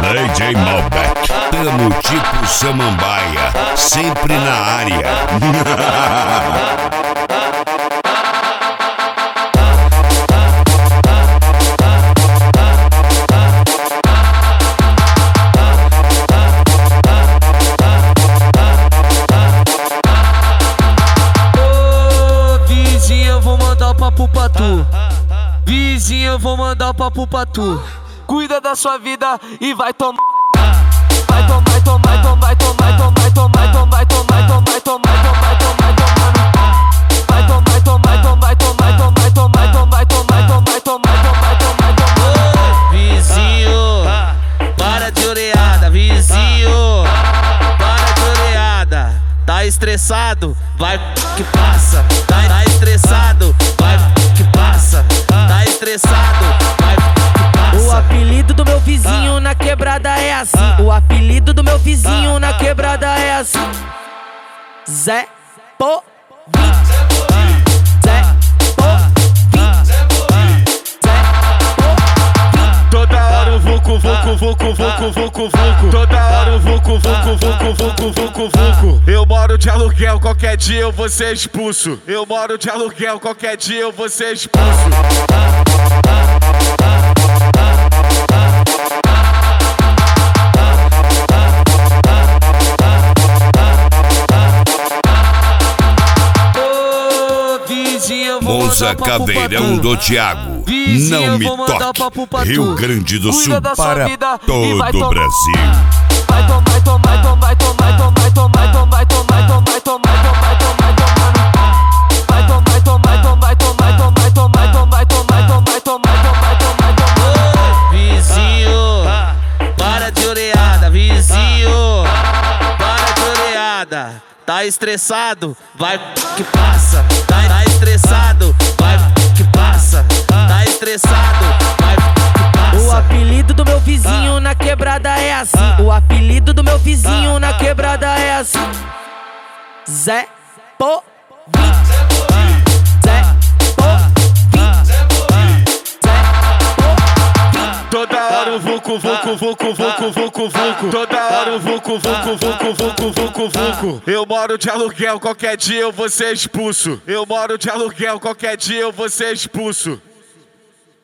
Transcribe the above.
DJ Malbec, tamo tipo samambaia, sempre na área. Papo pra tu, vizinha, eu vou mandar o papo pra tu. Cuida da sua vida e vai tomar. Vai tomar, tomar, tomar, tomar, tomar, tomar, tomar, tomar, tomar, tomar, tomar, tomar, vai tomar, tomar, tomar, tomar, tomar, tomar, tomar, tomar, tomar, tomar, tomar, tomar. Vizinho, para de oreada, vizinho, para de oreada. Tá estressado, vai que passa. Tá estressado, vai que passa. Tá estressado, vai que passa. O apelido do meu vizinho na quebrada é assim. O apelido do meu vizinho na quebrada é assim. Zé Povinho. Zé Povinho. Zé Povinho. Toda hora o vucu, vucu, vucu, vucu, vucu, vucu. Toda hora o vucu, vucu, vucu, vucu, vucu, vucu. Eu moro de aluguel, qualquer dia eu vou ser expulso. Eu moro de aluguel, qualquer dia eu vou ser expulso. Monza Caveirão do Thiago, não me toque. Rio Grande do Sul para todo o Brasil. Vai tomar, tomar, tomar, tomar, tomar, tomar, tomar, tomar, tomar, tomar, tomar, tomar, tomar. Vai tomar, tomar, tomar, tomar, tomar, tomar, tomar, tomar, tomar, tomar, tomar, tomar. Vizinho, para de oreada, vizinho, para de oreada. Tá estressado, vai que passa. Tá estressado, vai que passa. Tá estressado, vai que passa. O apelido do meu vizinho na quebrada é assim. O apelido do meu vizinho na quebrada é assim. Zé Povinho. Zé Povinho. Zé Povinho. Toda hora o vucu, vucu, vucu, vucu, vucu, vucu. Toda hora o vucu, vucu, vucu, vucu, vucu, vucu. Eu moro de aluguel, qualquer dia eu vou ser expulso. Eu moro de aluguel, qualquer dia eu vou ser expulso.